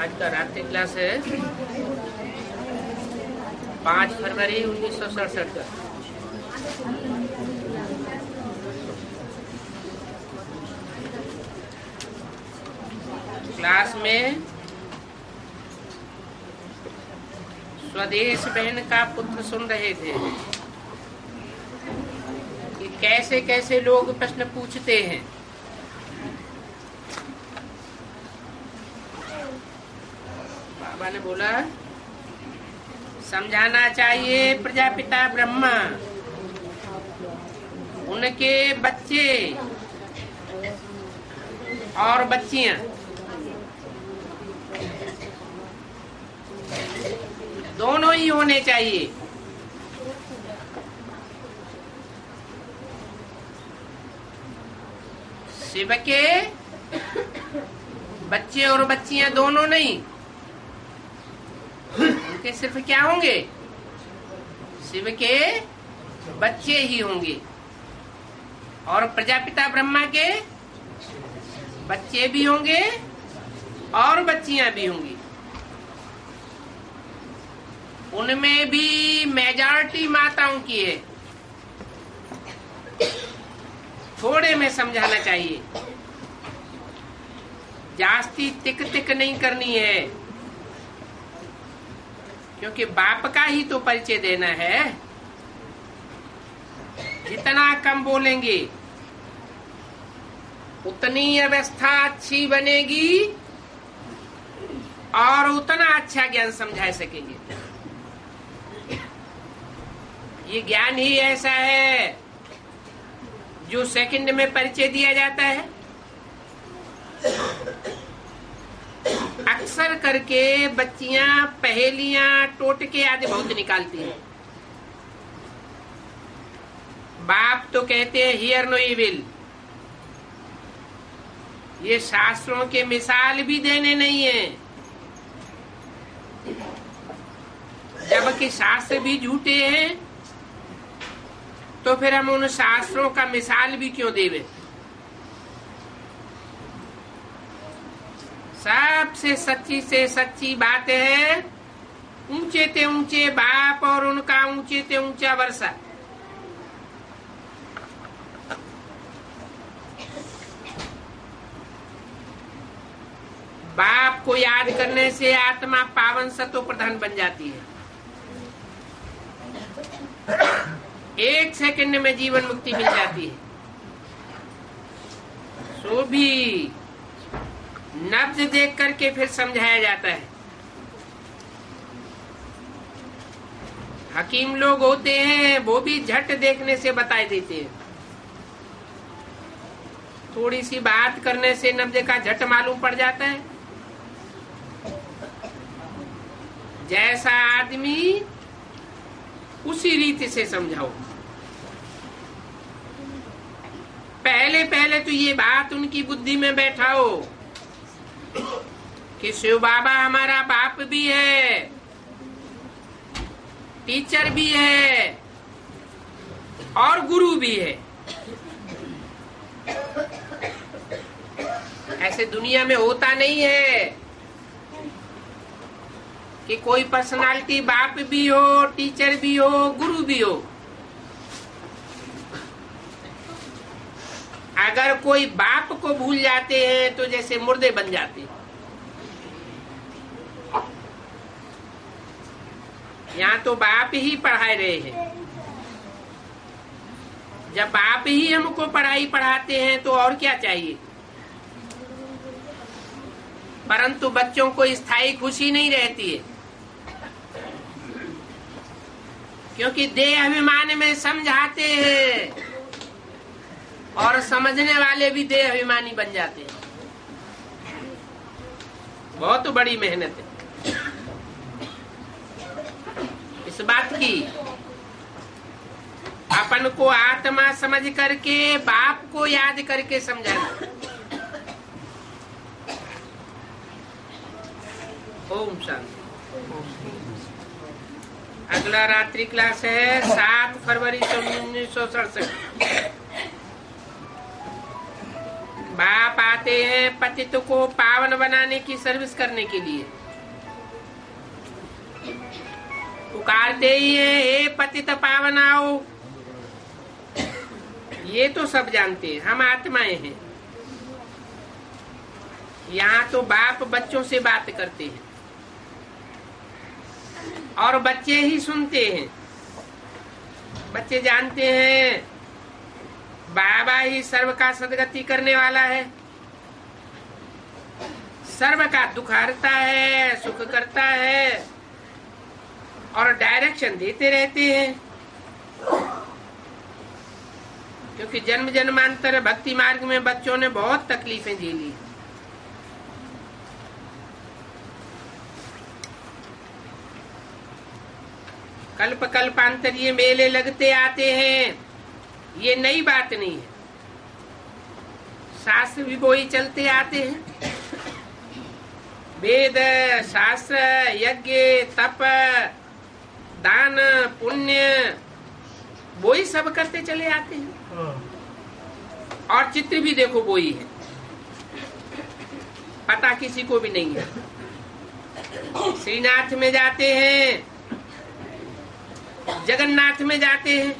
आज का रात्रि क्लास है 5 फरवरी 1967 का। क्लास में स्वदेश बहन का पुत्र सुन रहे थे कि कैसे कैसे लोग प्रश्न पूछते हैं। बाबा ने बोला समझाना चाहिए प्रजापिता ब्रह्मा, उनके बच्चे और बच्चियां दोनों ही होने चाहिए। शिव के बच्चे और बच्चियां दोनों नहीं, उनके सिर्फ क्या होंगे? शिव के बच्चे ही होंगे। और प्रजापिता ब्रह्मा के बच्चे भी होंगे और बच्चियां भी होंगी। उनमें भी मेजॉरिटी माताओं की है। थोड़े में समझाना चाहिए, जास्ती तिक तिक नहीं करनी है, क्योंकि बाप का ही तो परिचय देना है। जितना कम बोलेंगे उतनी अवस्था अच्छी बनेगी और उतना अच्छा ज्ञान समझा सकेंगे। ये ज्ञान ही ऐसा है जो सेकंड में परिचय दिया जाता है। अक्सर करके बच्चियां पहेलियां टोटके आदि बहुत निकालती हैं। बाप तो कहते हैं हियर नो इविल। ये शास्त्रों के मिसाल भी देने नहीं है, जबकि शास्त्र भी झूठे हैं, तो फिर हम उन शास्त्रों का मिसाल भी क्यों देवे? सबसे सच्ची से सच्ची बात है ऊंचे ते ऊंचे बाप और उनका ऊंचे ते ऊंचा वर्षा। बाप को याद करने से आत्मा पावन सत्व प्रधान बन जाती है। 1 सेकंड में जीवन मुक्ति मिल जाती है। सो भी नब्ज देख करके फिर समझाया जाता है। हकीम लोग होते हैं, वो भी झट देखने से बता देते हैं। थोड़ी सी बात करने से नब्ज का झट मालूम पड़ जाता है। जैसा आदमी उसी रीति से समझाओ। पहले पहले तो ये बात उनकी बुद्धि में बैठाओ कि शिव बाबा हमारा बाप भी है, टीचर भी है और गुरु भी है। ऐसे दुनिया में होता नहीं है कि कोई पर्सनालिटी बाप भी हो, टीचर भी हो, गुरु भी हो। अगर कोई बाप को भूल जाते हैं तो जैसे मुर्दे बन जाते हैं। यहाँ तो बाप ही पढ़ा रहे हैं। जब बाप ही हमको पढ़ाई पढ़ाते हैं तो और क्या चाहिए? परंतु बच्चों को स्थायी खुशी नहीं रहती है, क्योंकि देह अभिमान में समझाते हैं और समझने वाले भी देह अभिमानी बन जाते हैं। बहुत बड़ी मेहनत है इस बात की। अपन को आत्मा समझ करके बाप को याद करके समझाना। ओम शांति। अगला रात्रि क्लास है 7 फरवरी 1967। बाप आते हैं पतित को पावन बनाने की सर्विस करने के लिए। पुकारते ही है, हे पतित पावन आओ। ये तो सब जानते हैं, हम आत्माएं हैं। यहाँ तो बाप बच्चों से बात करते हैं और बच्चे ही सुनते हैं। बच्चे जानते हैं बाबा ही सर्व का सदगति करने वाला है, सर्व का दुख हरता है, सुख करता है और डायरेक्शन देते रहते हैं। क्योंकि जन्म जन्मांतर भक्ति मार्ग में बच्चों ने बहुत तकलीफें झेली। कल्प कल्पांतर ये मेले लगते आते हैं, ये नई बात नहीं है। शास्त्र भी वही चलते आते हैं। वेद शास्त्र यज्ञ तप दान पुण्य वही सब करते चले आते हैं। और चित्र भी देखो वही है, पता किसी को भी नहीं है। श्रीनाथ में जाते हैं, जगन्नाथ में जाते हैं,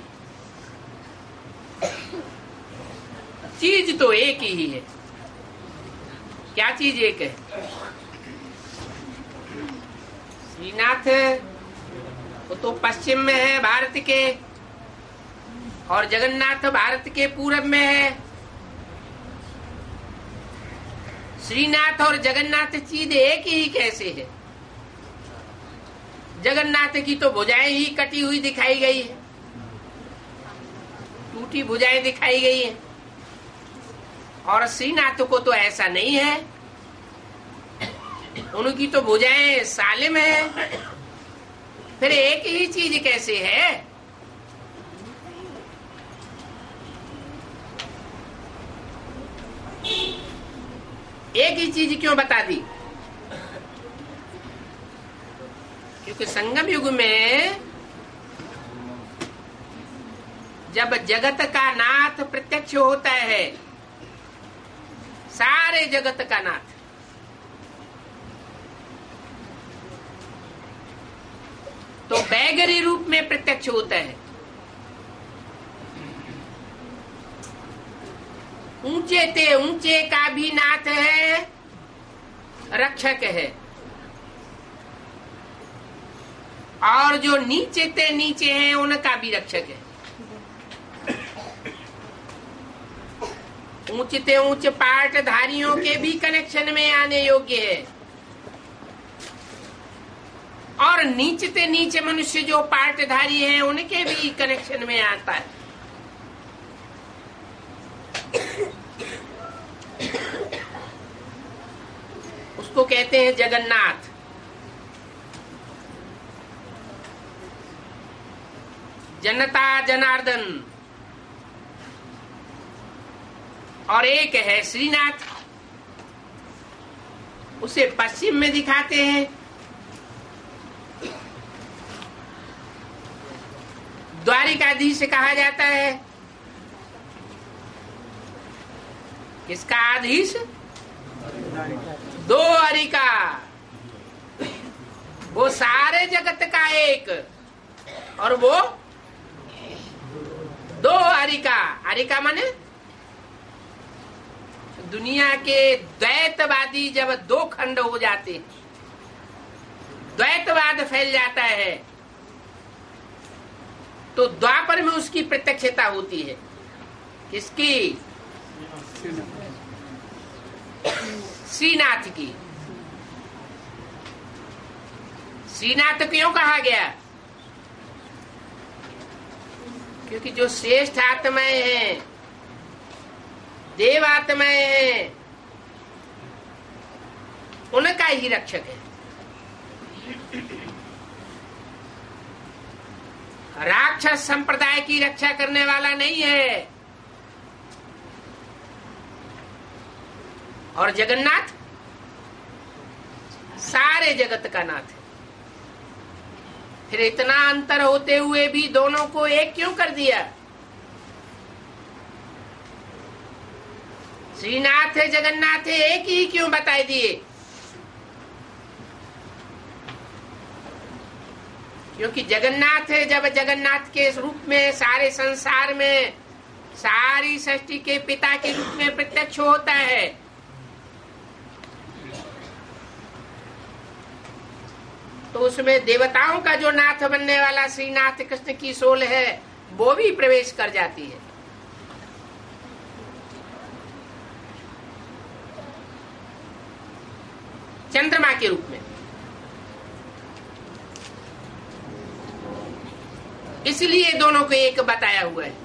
चीज तो एक ही है। क्या चीज एक है? श्रीनाथ वो तो पश्चिम में है भारत के, और जगन्नाथ भारत के पूरब में है। श्रीनाथ और जगन्नाथ चीज एक ही कैसे है? जगन्नाथ की तो भुजाएं ही कटी हुई दिखाई गई है, टूटी भुजाएं दिखाई गई है, और श्रीनाथ को तो ऐसा नहीं है। उनकी तो भुजाएं सालिम है। फिर एक ही चीज कैसे है? एक ही चीज क्यों बता दी? क्योंकि संगम युग में जब जगत का नाथ प्रत्यक्ष होता है, सारे जगत का नाथ, तो बैगरी रूप में प्रत्यक्ष होता है। ऊंचे ते ऊंचे का भी नाथ है, रक्षक है, और जो नीचे ते नीचे हैं उनका भी रक्षक है। ऊंचे ते ऊंचे पार्टधारियों के भी कनेक्शन में आने योग्य है, और नीचे ते नीचे मनुष्य जो पार्टधारी हैं उनके भी कनेक्शन में आता है। उसको कहते हैं जगन्नाथ। जनता जनार्दन, और एक है श्रीनाथ, उसे पश्चिम में दिखाते हैं। द्वारिकाधीश कहा जाता है। किसका आधीश? दो हरिका, वो सारे जगत का एक, और वो दो हरिका। हरिका माने दुनिया के द्वैतवादी जब दो खंड हो जाते, द्वैतवाद फैल जाता है, तो द्वापर में उसकी प्रत्यक्षता होती है। किसकी? श्रीनाथ की। श्रीनाथ क्यों कहा गया? क्योंकि जो श्रेष्ठ आत्माएं हैं, देव आत्माएं हैं, उनका ही रक्षक है। राक्षस संप्रदाय की रक्षा करने वाला नहीं है। और जगन्नाथ सारे जगत का नाथ है। फिर इतना अंतर होते हुए भी दोनों को एक क्यों कर दिया? श्रीनाथ है जगन्नाथ है एक ही क्यों बताई दिए? क्योंकि जगन्नाथ है, जब जगन्नाथ के रूप में सारे संसार में सारी सृष्टि के पिता के रूप में प्रत्यक्ष होता है, तो उसमें देवताओं का जो नाथ बनने वाला श्रीनाथ कृष्ण की सोल है वो भी प्रवेश कर जाती है। चंद्रमा के रूप में। इसलिए दोनों को एक बताया हुआ है।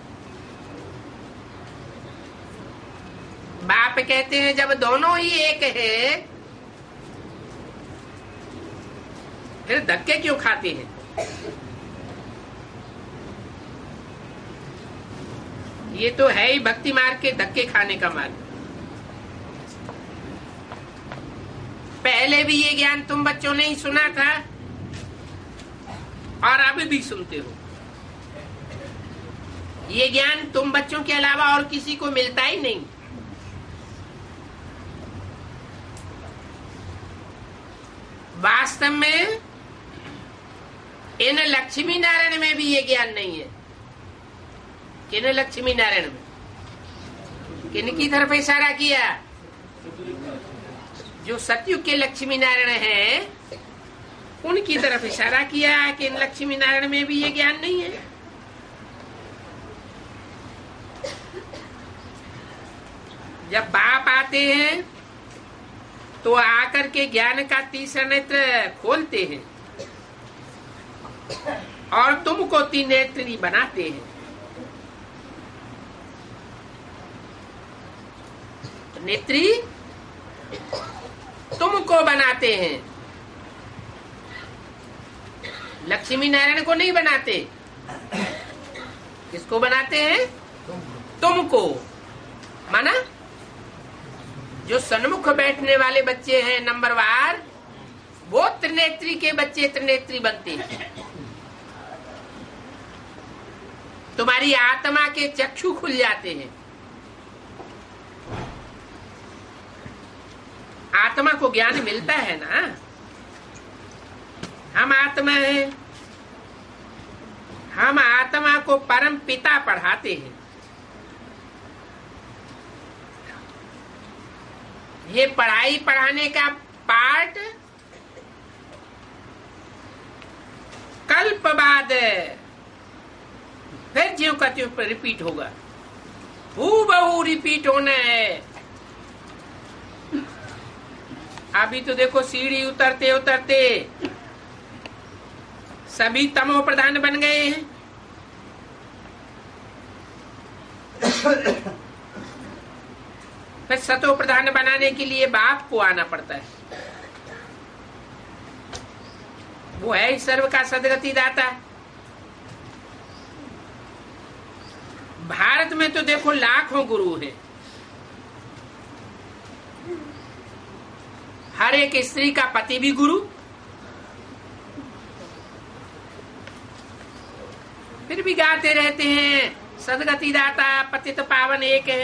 बाप कहते हैं जब दोनों ही एक है फिर धक्के क्यों खाते हैं? ये तो है ही भक्ति मार्ग के धक्के खाने का मार्ग। पहले भी ये ज्ञान तुम बच्चों ने ही सुना था और अभी भी सुनते हो। ये ज्ञान तुम बच्चों के अलावा और किसी को मिलता ही नहीं। वास्तव में इन लक्ष्मी नारायण में भी ये ज्ञान नहीं है। किन लक्ष्मी नारायण में किन की तरफ इशारा किया? जो सतयुग के लक्ष्मी नारायण हैं उनकी तरफ इशारा किया कि इन लक्ष्मी नारायण में भी ये ज्ञान नहीं है। जब बाप आते हैं तो आकर के ज्ञान का तीसरा नेत्र खोलते हैं और तुमको तीन नेत्री बनाते हैं। नेत्री तुमको बनाते हैं, लक्ष्मी नारायण को नहीं बनाते। किसको बनाते हैं? तुमको। माना जो सन्मुख बैठने वाले बच्चे हैं नंबरवार, वो त्रिनेत्री के बच्चे त्रिनेत्री बनते हैं। तुम्हारी आत्मा के चक्षु खुल जाते हैं। आत्मा को ज्ञान मिलता है ना। हम आत्मा हैं, हम आत्मा को परम पिता पढ़ाते हैं। ये पढ़ाई पढ़ाने का पाठ कल्प बाद फिर ज्यों का त्यों रिपीट होगा। हूबहू रिपीट होना है। अभी तो देखो सीढ़ी उतरते उतरते सभी तमो प्रधान बन गए हैं। फिर सतो प्रधान बनाने के लिए बाप को आना पड़ता है। वो है सर्व का सदगति दाता। भारत में तो देखो लाखों गुरु हैं। हर एक स्त्री का पति भी गुरु, फिर भी गाते रहते हैं सदगति दाता पतित पावन एक है।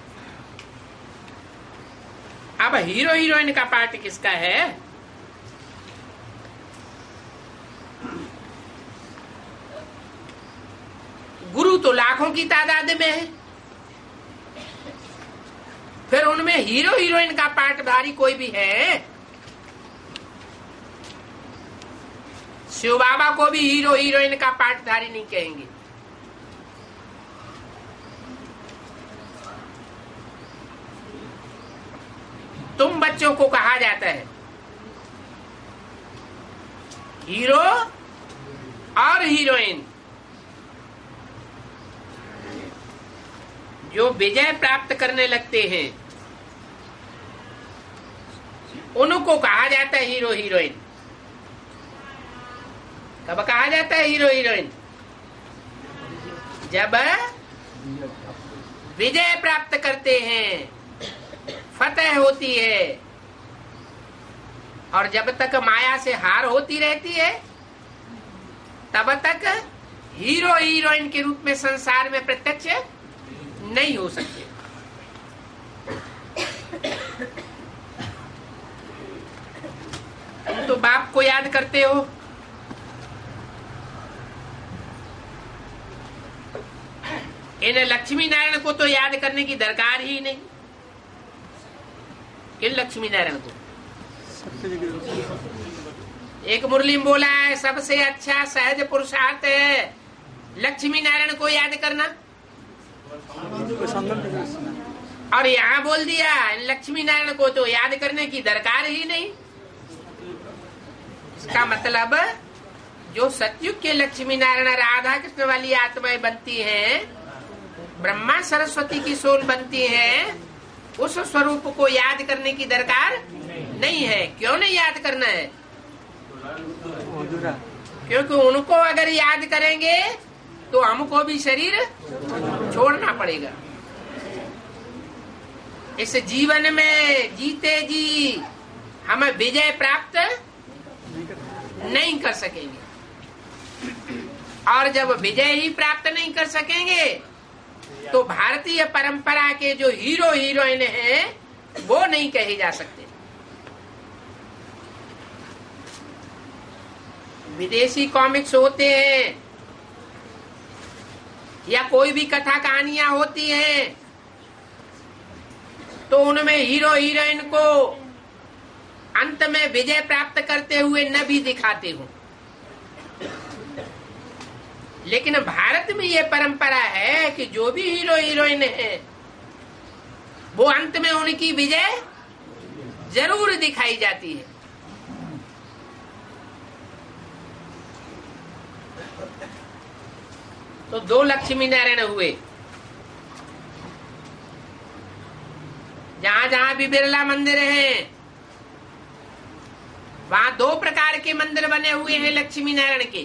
अब हीरो हीरोइन का पार्ट किसका है? गुरु तो लाखों की तादाद में है, फिर उनमें हीरो हीरोइन का पार्टधारी कोई भी है? शिव बाबा को भी हीरो हीरोइन का पार्टधारी नहीं कहेंगे। तुम बच्चों को कहा जाता है हीरो और हीरोइन। जो विजय प्राप्त करने लगते हैं उनको कहा जाता है हीरो हीरोइन। कब कहा जाता है हीरो हीरोइन? जब विजय प्राप्त करते हैं, फतह होती है, और जब तक माया से हार होती रहती है तब तक हीरो हीरोइन के रूप में संसार में प्रत्यक्ष नहीं हो सकते। किसको याद करते हो? इन लक्ष्मी नारायण को तो याद करने की दरकार ही नहीं। किन लक्ष्मी नारायण को? एक मुरली में बोला है सबसे अच्छा सहज पुरुषार्थ है लक्ष्मी नारायण को याद करना, और यहाँ बोल दिया इन लक्ष्मी नारायण को तो याद करने की दरकार ही नहीं। इसका मतलब जो सतयुग के लक्ष्मी नारायण राधा कृष्ण वाली आत्माएं बनती हैं, ब्रह्मा सरस्वती की सोल बनती हैं, उस स्वरूप को याद करने की दरकार नहीं है। क्यों नहीं याद करना है? क्योंकि उनको अगर याद करेंगे तो हमको भी शरीर छोड़ना पड़ेगा। इस जीवन में जीते जी हम विजय प्राप्त नहीं कर सकेंगे, और जब विजय ही प्राप्त नहीं कर सकेंगे तो भारतीय परंपरा के जो हीरो हीरोइन हैं वो नहीं कहे जा सकते। विदेशी कॉमिक्स होते हैं या कोई भी कथा कहानियां होती हैं तो उनमें हीरो हीरोइन को अंत में विजय प्राप्त करते हुए न भी दिखाते हो, लेकिन भारत में ये परंपरा है कि जो भी हीरो हीरोइन है वो अंत में उनकी विजय जरूर दिखाई जाती है। तो दो लक्ष्मी नारायण हुए। जहां जहां भी बिरला मंदिर है वहां दो प्रकार के मंदिर बने हुए हैं लक्ष्मी नारायण के।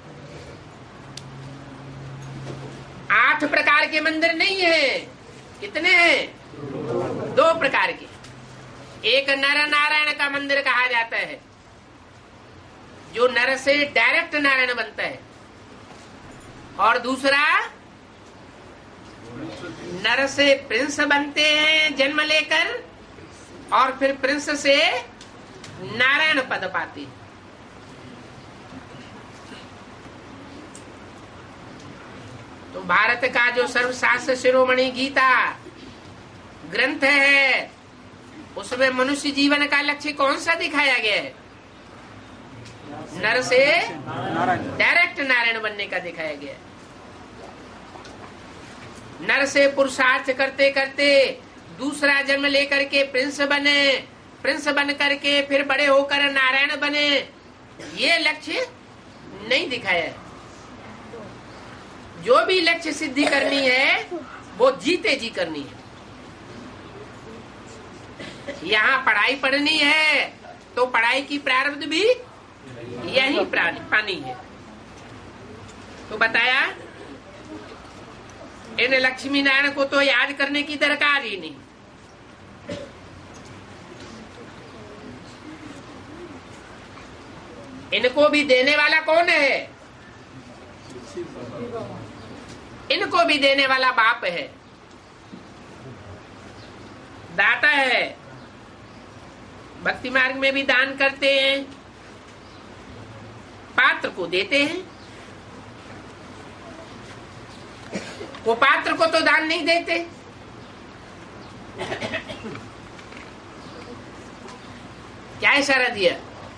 8 प्रकार के मंदिर नहीं है। कितने हैं? 2 प्रकार के। एक नर नारायण का मंदिर कहा जाता है, जो नर से डायरेक्ट नारायण बनता है, और दूसरा नर से प्रिंस बनते हैं जन्म लेकर, और फिर प्रिंस से नारायण पद पाते हैं। तो भारत का जो सर्वशास्त्र शिरोमणि गीता ग्रंथ है उसमें मनुष्य जीवन का लक्ष्य कौन सा दिखाया गया है? नर से डायरेक्ट नारायण बनने का दिखाया गया है। नर से पुरुषार्थ करते करते दूसरा जन्म लेकर के प्रिंस बने, प्रिंस बन करके फिर बड़े होकर नारायण बने, ये लक्ष्य नहीं दिखाया है। जो भी लक्ष्य सिद्धि करनी है वो जीते जी करनी है। यहाँ पढ़ाई पढ़नी है तो पढ़ाई की प्रारब्ध भी यही पानी है। तो बताया इन लक्ष्मी नारायण को तो याद करने की दरकार ही नहीं। इनको भी देने वाला कौन है? इनको भी देने वाला बाप है, दाता है। भक्ति मार्ग में भी दान करते हैं, पात्र को देते हैं। वो पात्र को तो दान नहीं देते। क्या इशारा दिया?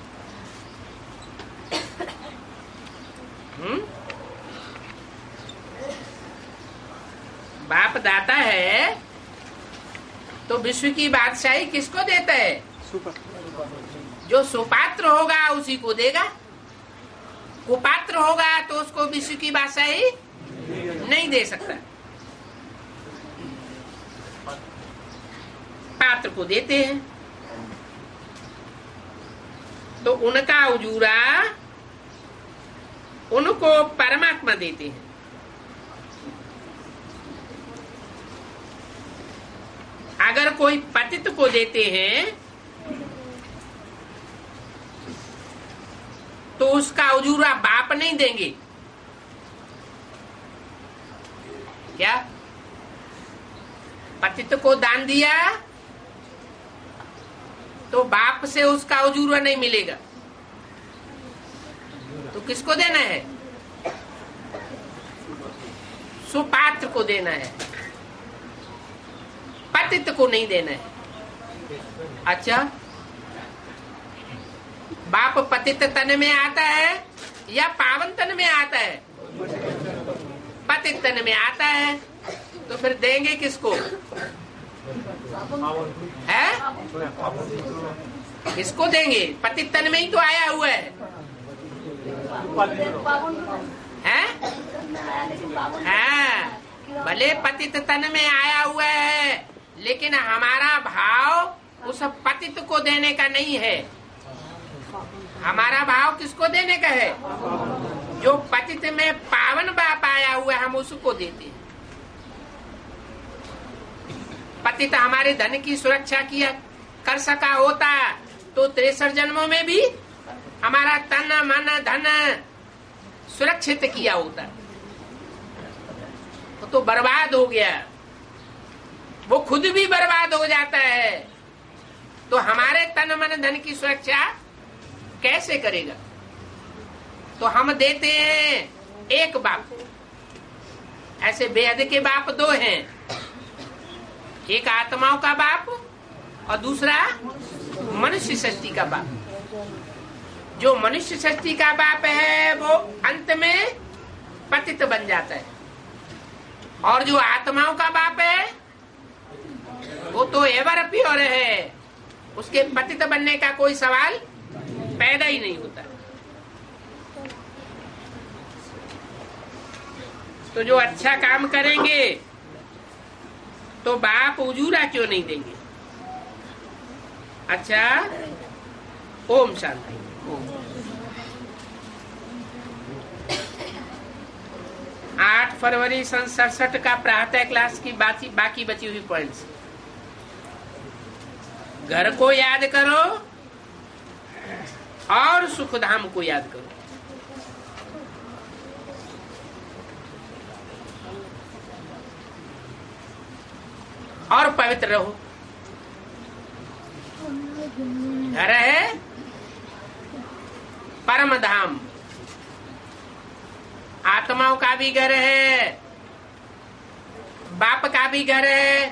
बाप दाता है तो विश्व की बादशाही किसको देता है? जो सुपात्र होगा उसी को देगा। कुपात्र होगा तो उसको विश्व की बादशाही नहीं दे सकता। पात्र को देते हैं तो उनका उजूरा उनको परमात्मा देते हैं। अगर कोई पतित को देते हैं तो उसका उजूरा बाप नहीं देंगे। क्या? पतित को दान दिया तो बाप से उसका उजूरा नहीं मिलेगा। किसको देना है? सुपात्र को देना है, पतित को नहीं देना है। अच्छा, बाप पतित तन में आता है या पावन तन में आता है? पतित तन में आता है, तो फिर देंगे किसको? है? किसको देंगे? पतित तन में ही तो आया हुआ है। हाँ, भले पतित तन में आया हुआ है, लेकिन हमारा भाव उस पतित को देने का नहीं है। हमारा भाव किसको देने का है? जो पतित में पावन बाप आया हुआ है, हम उसको देते हैं। पतित हमारे धन की सुरक्षा किया कर सका होता तो 63 जन्मों में भी हमारा तन मन धन सुरक्षित किया होता। तो बर्बाद हो गया, वो खुद भी बर्बाद हो जाता है, तो हमारे तन मन धन की सुरक्षा कैसे करेगा? तो हम देते हैं एक बाप। ऐसे बेहद के बाप दो हैं, एक आत्माओं का बाप और दूसरा मनुष्य सृष्टि का बाप। जो मनुष्य सृष्टि का बाप है वो अंत में पतित बन जाता है, और जो आत्माओं का बाप है वो तो एवर प्योर है, उसके पतित बनने का कोई सवाल पैदा ही नहीं होता। तो जो अच्छा काम करेंगे तो बाप उजूरा क्यों नहीं देंगे? अच्छा, ओम शांति। ओम। 8 फरवरी सन 67 का प्रातः क्लास की बाकी बची हुई पॉइंट्स। घर को याद करो और सुखधाम को याद करो। और पवित्र रहो। घर है परम धाम, आत्माओं का भी घर है, बाप का भी घर है।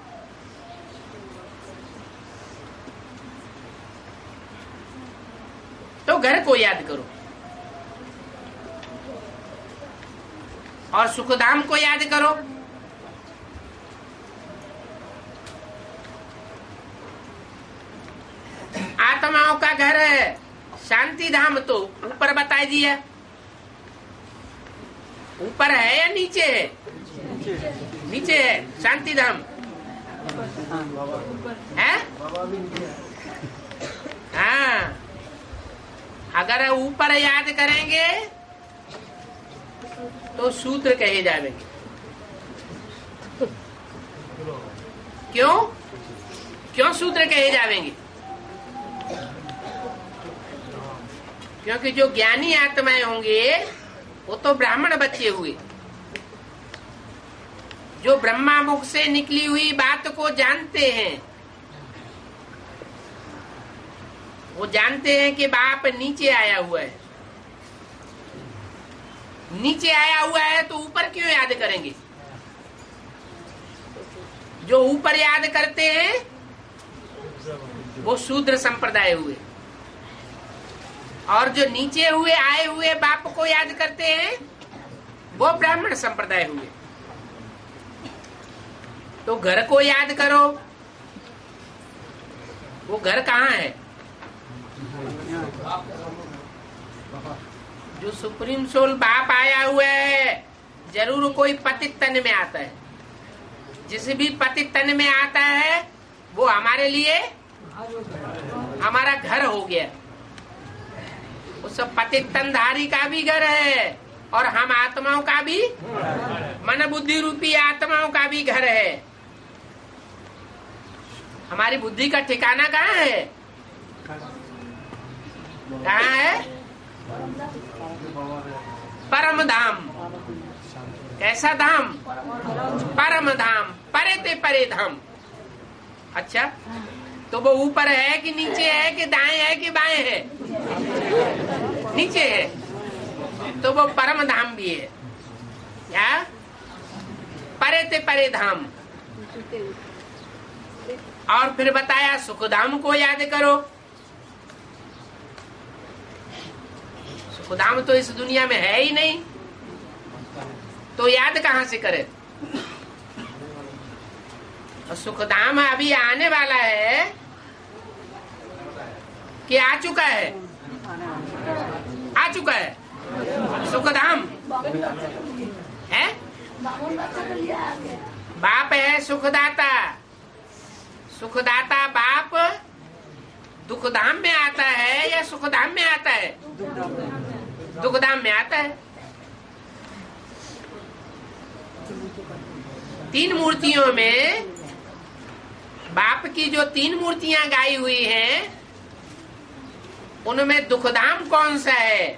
तो घर को याद करो और सुखधाम को याद करो। आत्माओं का घर है शांति धाम, तो ऊपर बता दिया। ऊपर है या नीचे है? नीचे है शांति धाम है। हाँ, अगर ऊपर याद करेंगे तो सूत्र कहे जाएंगे। क्यों? क्यों सूत्र कहे जाएंगे? क्योंकि जो ज्ञानी आत्माएं होंगे वो तो ब्राह्मण बच्चे हुए, जो ब्रह्मा मुख से निकली हुई बात को जानते हैं। वो जानते हैं कि बाप नीचे आया हुआ है। नीचे आया हुआ है तो ऊपर क्यों याद करेंगे? जो ऊपर याद करते हैं वो शूद्र संप्रदाय हुए, और जो नीचे हुए आए हुए बाप को याद करते हैं वो ब्राह्मण संप्रदाय हुए। तो घर को याद करो। वो घर कहाँ है? जो सुप्रीम सोल बाप आया हुआ है जरूर कोई पतित तन में आता है। जिस भी पतित तन में आता है वो हमारे लिए हमारा घर हो गया। उस पतित तनधारी का भी घर है और हम आत्माओं का भी, मन बुद्धि रूपी आत्माओं का भी घर है। हमारी बुद्धि का ठिकाना कहाँ है? कहाँ है? परम धाम। कैसा धाम? परम धाम, परे ते परे धाम। अच्छा, तो वो ऊपर है कि नीचे है कि दाएं है कि बाएं है? नीचे है। तो वो परम धाम भी है। क्या? परे ते परे धाम। और फिर बताया सुख धाम को याद करो। सुख धाम तो इस दुनिया में है ही नहीं, तो याद कहाँ से करे? और सुख धाम अभी आने वाला है कि आ चुका है? आ चुका है सुख धाम है। बाप है सुखदाता। सुखदाता बाप दुखधाम में आता है या सुखधाम में आता है? दुखधाम में आता है। तीन मूर्तियों में बाप की जो तीन मूर्तियां गाई हुई हैं, उनमें दुखधाम कौन सा है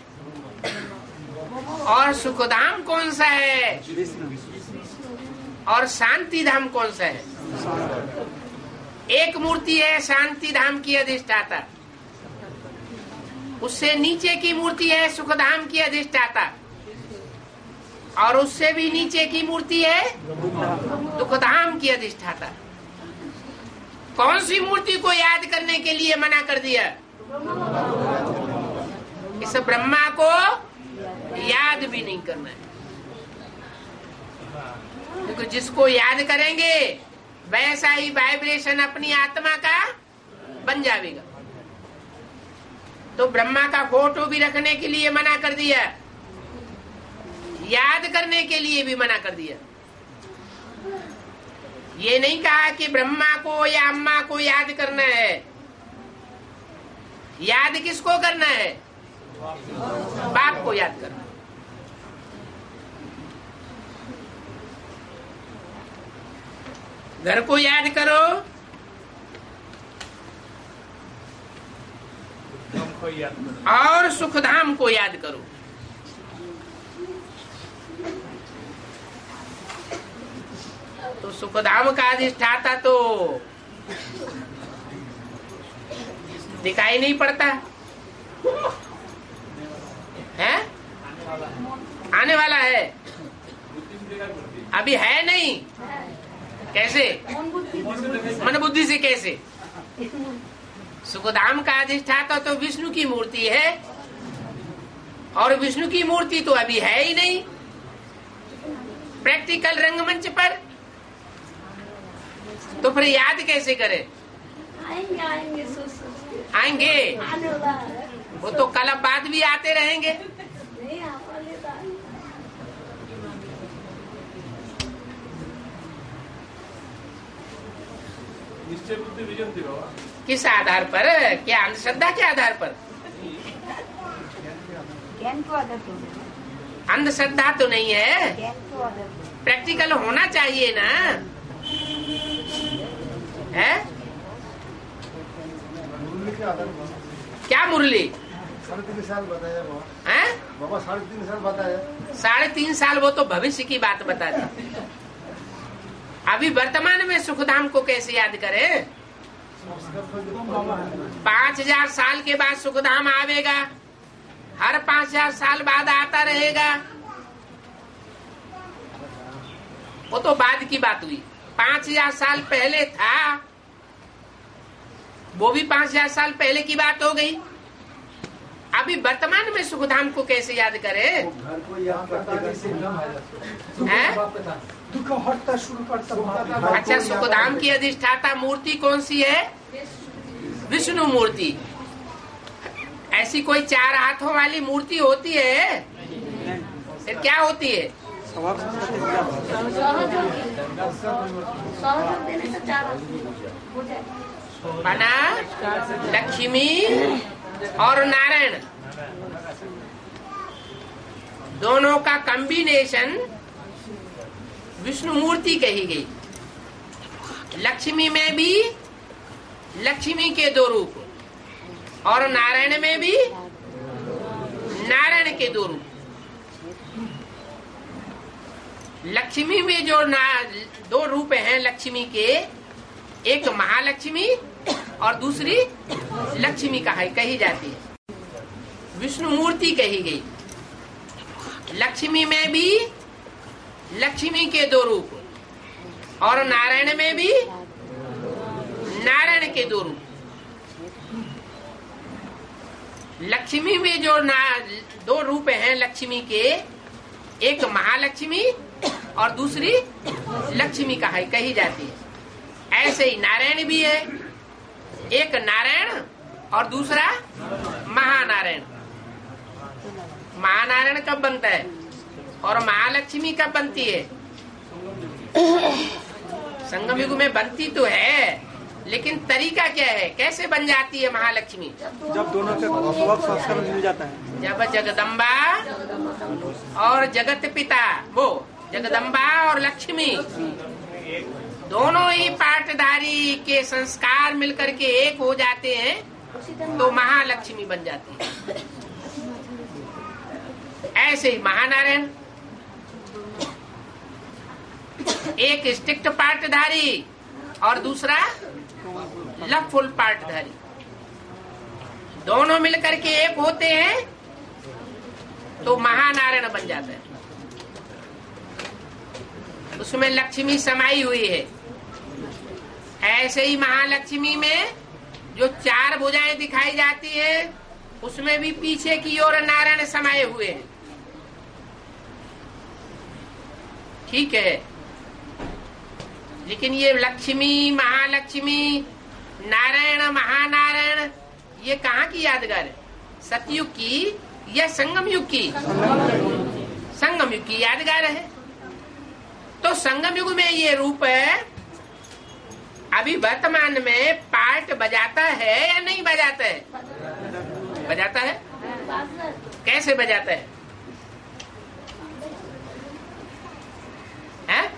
और सुखधाम कौन सा है और शांति धाम कौन सा है? एक मूर्ति है शांति धाम की अधिष्ठाता, उससे नीचे की मूर्ति है सुखधाम की अधिष्ठाता, और उससे भी नीचे की मूर्ति है दुखधाम की अधिष्ठाता। कौन सी मूर्ति को याद करने के लिए मना कर दिया? इस ब्रह्मा को याद भी नहीं करना है, क्योंकि जिसको याद करेंगे वैसा ही वाइब्रेशन अपनी आत्मा का बन जाएगा। तो ब्रह्मा का फोटो भी रखने के लिए मना कर दिया, याद करने के लिए भी मना कर दिया। ये नहीं कहा कि ब्रह्मा को या अम्मा को याद करना है। याद किसको करना है? बाप को याद करना। घर को याद करो, और सुखधाम को याद करो। तो सुखधाम का अधिष्ठाता तो दिखाई नहीं पड़ता है, आने वाला है, अभी है नहीं। कैसे? मन बुद्धि से कैसे? सुखधाम का अधिष्ठाता तो विष्णु की मूर्ति है, और विष्णु की मूर्ति तो अभी है ही नहीं प्रैक्टिकल रंगमंच पर, तो फिर याद कैसे करें? आएंगे वो तो कल बाद भी आते रहेंगे। किस आधार पर? क्या अंधश्रद्धा के आधार पर? अंधश्रद्धा तो नहीं है, प्रैक्टिकल होना चाहिए ना, है? क्या मुरली? 3.5 साल बताया बाबा। 3.5 साल बताया। 3.5 साल वो तो भविष्य की बात बता दी। अभी वर्तमान में सुखधाम को कैसे याद करें? 5000 साल के बाद सुखधाम आवेगा, हर 5000 साल बाद आता रहेगा। वो तो बाद की बात हुई। 5000 साल पहले था, वो भी 5000 साल पहले की बात हो गई। अभी वर्तमान में सुखधाम को कैसे याद करें? घर को याद करता है? अच्छा, सुखधाम की अधिष्ठाता मूर्ति कौन सी है? विष्णु मूर्ति। ऐसी कोई 4 हाथों वाली मूर्ति होती है? फिर क्या होती है? बना लक्ष्मी और नारायण, दोनों का कॉम्बिनेशन विष्णु मूर्ति कही गई। लक्ष्मी में भी लक्ष्मी के 2 रूप, और नारायण में भी नारायण के 2 रूप। लक्ष्मी में जो 2 रूप हैं लक्ष्मी के, एक महालक्ष्मी और दूसरी लक्ष्मी कही जाती है, विष्णु मूर्ति कही गई। लक्ष्मी में भी लक्ष्मी के दो रूप, और नारायण में भी नारायण के दो रूप। लक्ष्मी में जो दो रूप हैं लक्ष्मी के, एक महालक्ष्मी और दूसरी लक्ष्मी कही जाती है। ऐसे ही नारायण भी है, एक नारायण और दूसरा महानारायण। महानारायण कब बनता है और महालक्ष्मी कब बनती है? संगम युग में बनती तो है, लेकिन तरीका क्या है, कैसे बन जाती है महालक्ष्मी? जब दोनों के वक्त संस्कार मिल जाता है, जब जगदम्बा और जगत पिता, वो जगदम्बा और लक्ष्मी दोनों ही पाठधारी के संस्कार मिलकर के एक हो जाते हैं, तो महालक्ष्मी बन जाती है। ऐसे ही महानारायण, एक स्ट्रिक्ट पाठधारी और दूसरा लफुल पाठधारी, दोनों मिलकर के एक होते हैं तो महानारायण बन जाता है। उसमें लक्ष्मी समाई हुई है। ऐसे ही महालक्ष्मी में जो चार भुजाएं दिखाई जाती है, उसमें भी पीछे की ओर नारायण समाये हुए हैं। ठीक है, लेकिन ये लक्ष्मी, महालक्ष्मी, नारायण, महानारायण, ये कहाँ की यादगार है? सतयुग की या संगम युग की? संगम युग की यादगार है। तो संगम युग में ये रूप है, अभी वर्तमान में पार्ट बजाता है या नहीं बजाता है? बजाता है। कैसे बजाता है? हैं?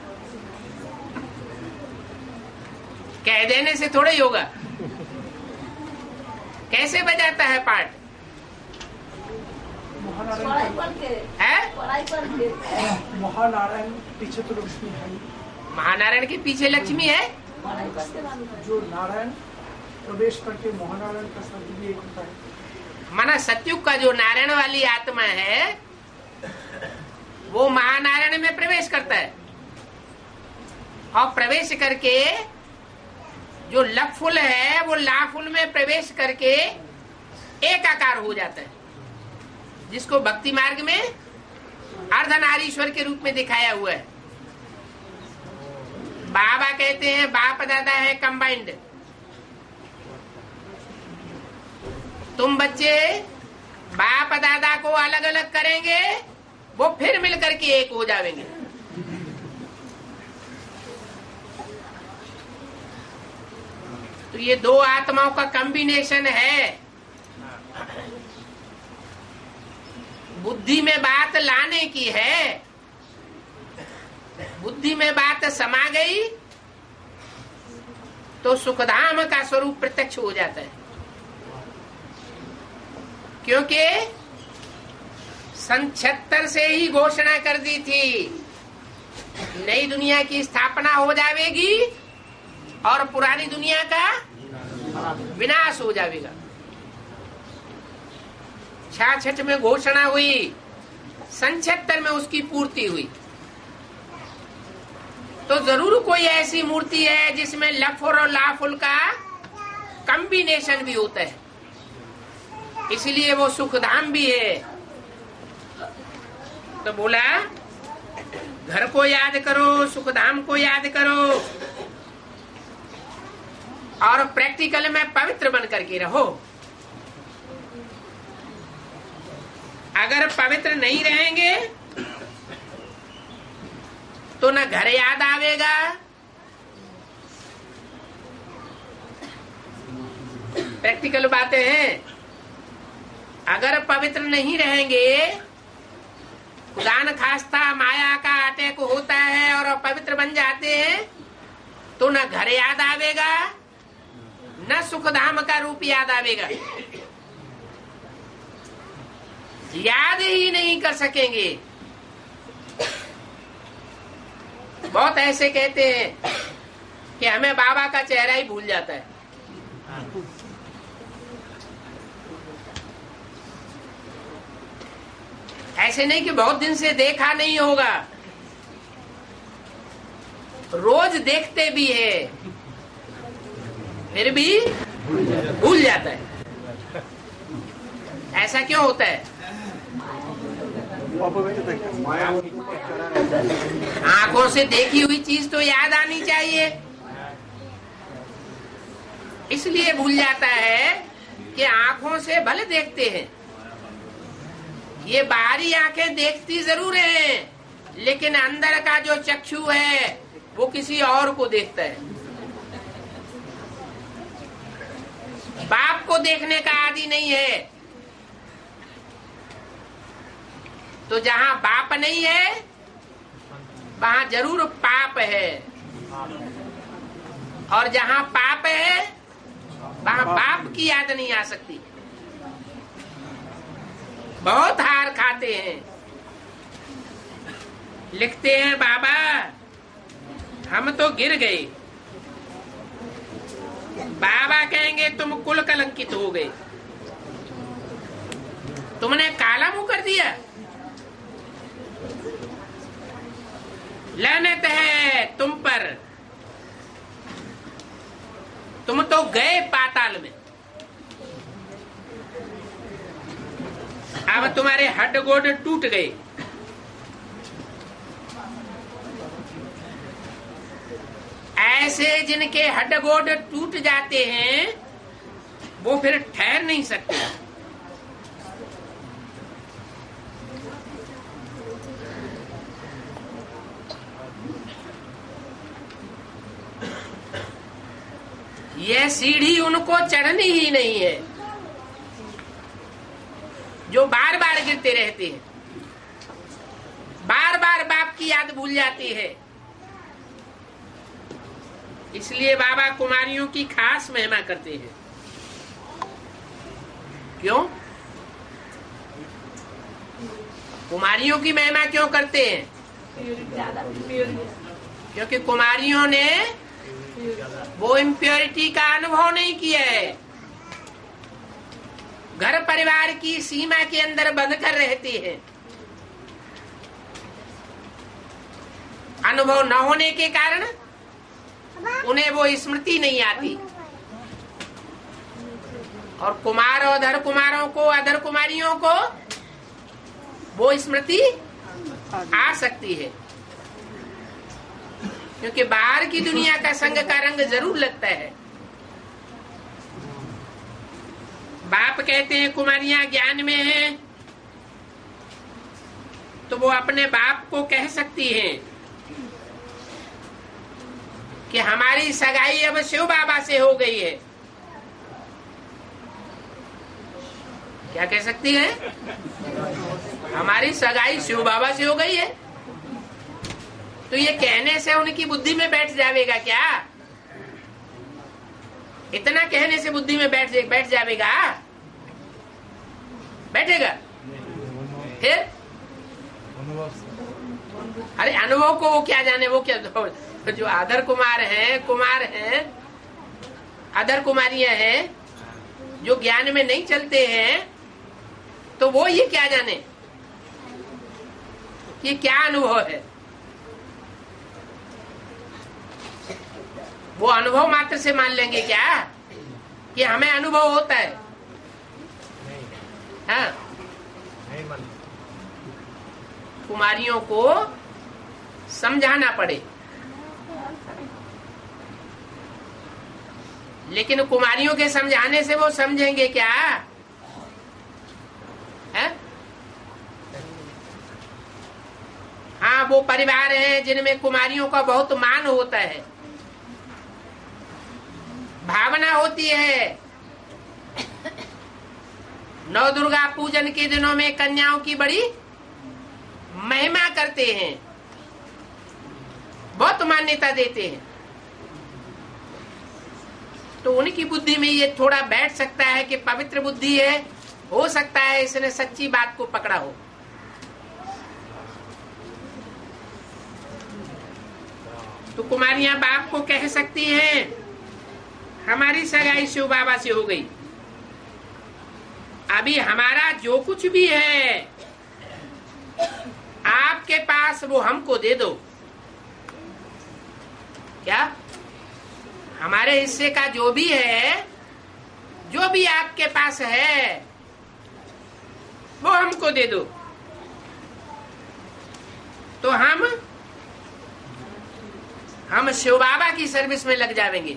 कह देने से थोड़ा ही होगा। कैसे बजाता है पार्ट? महानारायण पीछे तो लक्ष्मी है। महानारायण के पीछे लक्ष्मी है। जो नारायण प्रवेश करके महानारायण का शब्द भी एक होता है। माना सतयुग का जो नारायण वाली आत्मा है, वो महानारायण में प्रवेश करता है, और प्रवेश करके जो लफुल है वो लाफुल में प्रवेश करके एक आकार हो जाता है, जिसको भक्ति मार्ग में अर्धनारीश्वर के रूप में दिखाया हुआ है। बाबा कहते हैं बाप दादा है कंबाइंड। तुम बच्चे बाप दादा को अलग अलग करेंगे, वो फिर मिलकर के एक हो जाएंगे। तो ये दो आत्माओं का कॉम्बिनेशन है। बुद्धि में बात लाने की है, बुद्धि में बात समा गई तो सुखधाम का स्वरूप प्रत्यक्ष हो जाता है। क्योंकि 76 से ही घोषणा कर दी थी, नई दुनिया की स्थापना हो जाएगी और पुरानी दुनिया का विनाश हो जाएगा। 66 में घोषणा हुई, 77 में उसकी पूर्ति हुई। तो जरूर कोई ऐसी मूर्ति है जिसमें लफुल और लाफुल का कॉम्बिनेशन भी होता है, इसलिए वो सुखधाम भी है। तो बोला घर को याद करो, सुखधाम को याद करो, और प्रैक्टिकल में पवित्र बन करके रहो। अगर पवित्र नहीं रहेंगे तो न घर याद आवेगा, प्रैक्टिकल बातें हैं। अगर पवित्र नहीं रहेंगे, खुदा न खास्ता माया का अटैक होता है और पवित्र बन जाते हैं, तो न घर याद आवेगा न सुखधाम का रूप याद आवेगा। याद ही नहीं कर सकेंगे। बहुत ऐसे कहते हैं कि हमें बाबा का चेहरा ही भूल जाता है। ऐसे नहीं कि बहुत दिन से देखा नहीं होगा, रोज देखते भी है, फिर भी भूल जाता है। ऐसा क्यों होता है? आंखों से देखी हुई चीज तो याद आनी चाहिए, इसलिए भूल जाता है कि आंखों से भले देखते हैं, ये बाहरी आंखें देखती जरूर हैं, लेकिन अंदर का जो चक्षु है वो किसी और को देखता है। बाप को देखने का आदि नहीं है, तो जहां बाप नहीं है वहां जरूर पाप है, और जहां पाप है वहां बाप की याद नहीं आ सकती। बहुत हार खाते हैं, लिखते हैं बाबा हम तो गिर गए, बाबा कहेंगे तुम कुल कलंकित हो गए, तुमने काला मुंह कर दिया, लानत है तुम पर, तुम तो गए पाताल में, अब तुम्हारे हड्ड गोड टूट गए। ऐसे जिनके हड्ड गोड टूट जाते हैं वो फिर ठहर नहीं सकते। यह सीढ़ी उनको चढ़नी ही नहीं है, जो बार बार गिरते रहते हैं, बार बार बाप की याद भूल जाती है। इसलिए बाबा कुमारियों की खास महिमा करते हैं। क्यों? कुमारियों की महिमा क्यों करते हैं? क्योंकि कुमारियों ने वो इम्प्योरिटी का अनुभव नहीं किया है, घर परिवार की सीमा के अंदर बंद कर रहती है। अनुभव न होने के कारण उन्हें वो स्मृति नहीं आती, और कुमार और अधर कुमारों को, अधर कुमारियों को वो स्मृति आ सकती है, क्योंकि बाहर की दुनिया का संग का रंग जरूर लगता है। बाप कहते हैं कुमारियां ज्ञान में हैं, तो वो अपने बाप को कह सकती हैं कि हमारी सगाई अब शिव बाबा से हो गई है। क्या कह सकती है? हमारी सगाई शिव बाबा से हो गई है। तो ये कहने से उनकी बुद्धि में बैठ जाएगा क्या? इतना कहने से बुद्धि में बैठ जाएगा? बैठेगा? फिर अरे अनुभव को वो क्या जाने, वो क्या जो आधर कुमार हैं, अधर कुमारियां हैं, जो ज्ञान में नहीं चलते हैं, तो वो ये क्या जाने ये क्या अनुभव है। वो अनुभव मात्र से मान लेंगे क्या कि हमें अनुभव होता है? हाँ, कुमारियों को समझाना पड़े, लेकिन कुमारियों के समझाने से वो समझेंगे क्या? है? हाँ, वो परिवार हैं जिनमें कुमारियों का बहुत मान होता है, भावना होती है। नौ दुर्गा पूजन के दिनों में कन्याओं की बड़ी महिमा करते हैं, बहुत मान्यता देते हैं। तो उनकी बुद्धि में ये थोड़ा बैठ सकता है कि पवित्र बुद्धि है, हो सकता है इसने सच्ची बात को पकड़ा हो। तो कुमारियां बाप को कह सकती हैं हमारी सगाई शिव बाबा से हो गई, अभी हमारा जो कुछ भी है आपके पास वो हमको दे दो। क्या? हमारे हिस्से का जो भी है, जो भी आपके पास है, वो हमको दे दो। तो हम शिव बाबा की सर्विस में लग जाएंगे।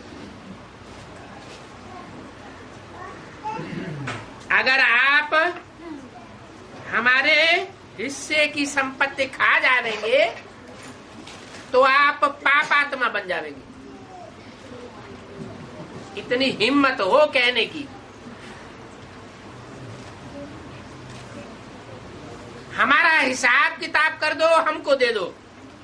अगर आप हमारे हिस्से की संपत्ति खा जाएंगे तो आप पाप आत्मा बन जाएंगे। इतनी हिम्मत हो कहने की। हमारा हिसाब किताब कर दो, हमको दे दो।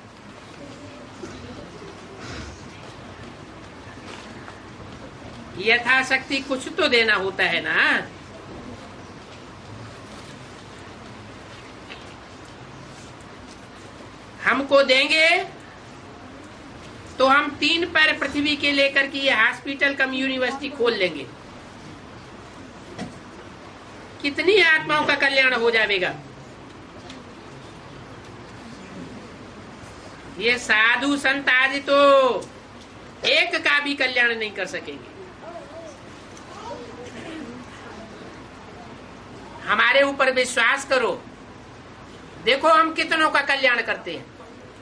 यथाशक्ति कुछ तो देना होता है ना। हमको देंगे तो हम 3 पैर पृथ्वी के लेकर के ये हॉस्पिटल कम यूनिवर्सिटी खोल लेंगे। कितनी आत्माओं का कल्याण हो जाएगा। ये साधु संत आदि तो एक का भी कल्याण नहीं कर सकेंगे। हमारे ऊपर विश्वास करो, देखो हम कितनों का कल्याण करते हैं।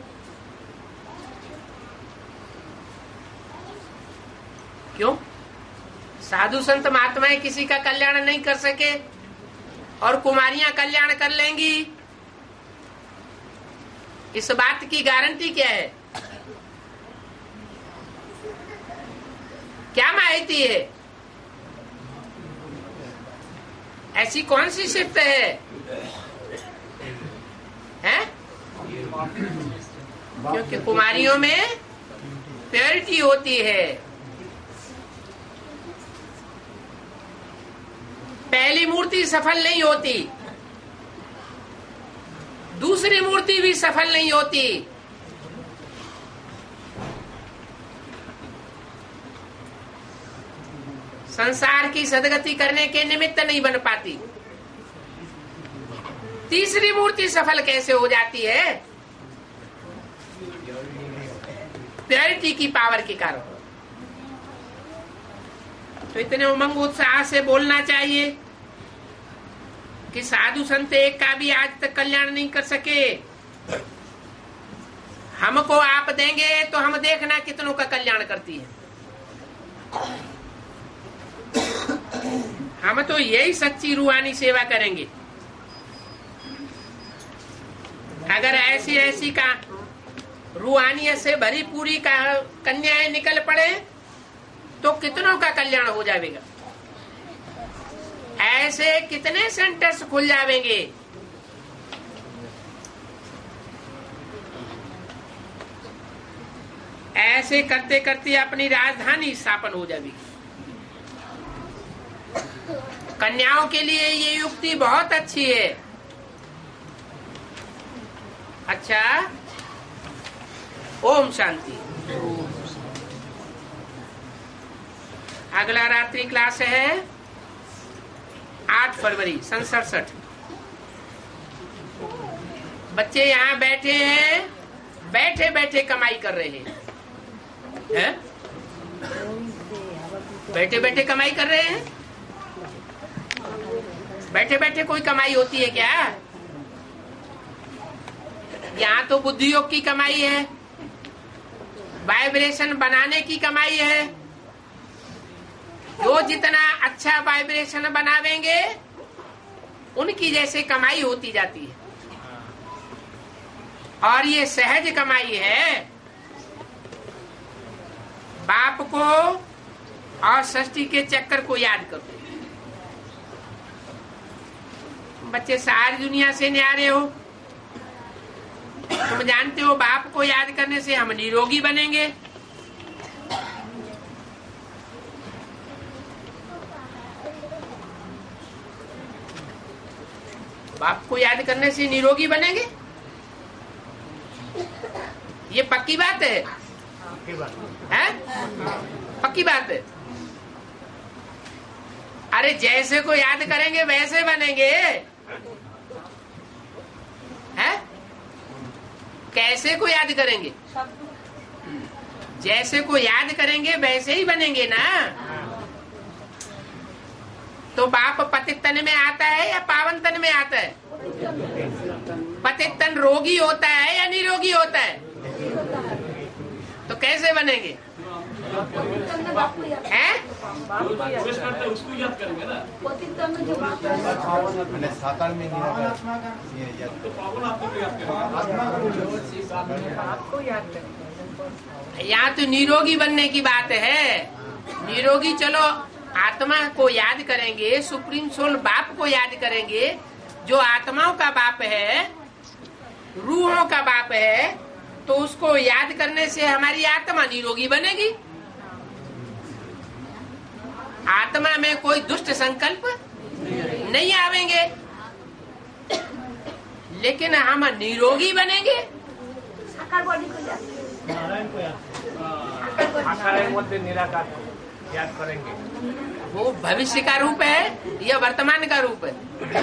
क्यों? साधु संत महात्माएं किसी का कल्याण नहीं कर सके और कुमारियां कल्याण कर लेंगी। इस बात की गारंटी क्या है? क्या माहिती है? ऐसी कौन सी शिफ्ट है? क्योंकि कुमारियों में प्योरिटी होती है। पहली मूर्ति सफल नहीं होती, दूसरी मूर्ति भी सफल नहीं होती। संसार की सदगति करने के निमित्त नहीं बन पाती। तीसरी मूर्ति सफल कैसे हो जाती है? प्योरिटी की पावर के कारण। तो इतने उमंग उत्साह से बोलना चाहिए कि साधु संत एक का भी आज तक कल्याण नहीं कर सके। हमको आप देंगे तो हम देखना कितनों का कल्याण करती है। हम तो यही सच्ची रूहानी सेवा करेंगे। अगर ऐसी ऐसी का रूहानियत से भरी पूरी कन्याएं निकल पड़े तो कितनों का कल्याण हो जाएगा। ऐसे कितने सेंटर्स खुल जाएंगे। ऐसे करते करते अपनी राजधानी स्थापन हो जाएगी। कन्याओं के लिए ये युक्ति बहुत अच्छी है। अच्छा, ओम शांति। अगला रात्रि क्लास है 8 फरवरी 67। बच्चे यहाँ बैठे हैं, बैठे बैठे कमाई कर रहे हैं। बैठे बैठे कमाई कर रहे हैं। बैठे बैठे कोई कमाई होती है क्या? यहाँ तो बुद्धि योग की कमाई है, वाइब्रेशन बनाने की कमाई है। जो जितना अच्छा वाइब्रेशन बनावेंगे उनकी जैसे कमाई होती जाती है। और ये सहज कमाई है। बाप को और षष्ठी के चक्कर को याद करो। बच्चे सारी दुनिया से न्यारे हो। तुम जानते हो बाप को याद करने से हम निरोगी बनेंगे। बाप को याद करने से निरोगी बनेंगे, ये पक्की बात है। पक्की बात है। अरे जैसे को याद करेंगे वैसे बनेंगे। कैसे को याद करेंगे? जैसे को याद करेंगे वैसे ही बनेंगे ना। तो बाप पतित तन में आता है या पावन तन में आता है? पतित तन रोगी होता है या निरोगी होता है? तो कैसे बनेंगे? हैं? उसको याद करेंगे ना। साकार में यहाँ तो निरोगी बनने की बात है। निरोगी चलो आत्मा को याद करेंगे, सुप्रीम सोल बाप को याद करेंगे, जो आत्माओं का बाप है, रूहों का बाप है, तो उसको याद करने से हमारी आत्मा निरोगी बनेगी। आत्मा में कोई दुष्ट संकल्प नहीं आवेंगे, लेकिन हम निरोगी बनेंगे। निराकार याद करेंगे। वो भविष्य का रूप है या वर्तमान का रूप है?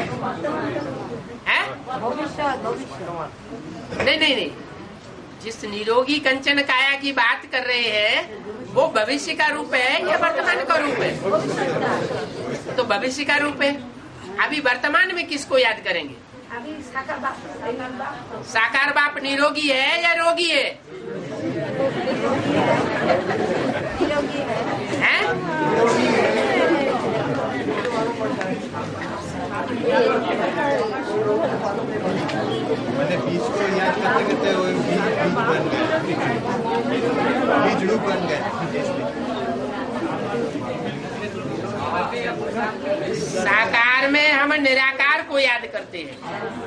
नहीं, जिस निरोगी कंचन काया की बात कर रहे हैं वो भविष्य का रूप है या वर्तमान का रूप है? तो भविष्य का रूप है। अभी वर्तमान में किसको याद करेंगे? अभी साकार बाप। साकार बाप निरोगी है या रोगी है? हैं? मैंने बीज को याद करते करते वो बीज रूप बन गए। साकार में हम निराकार को याद करते हैं।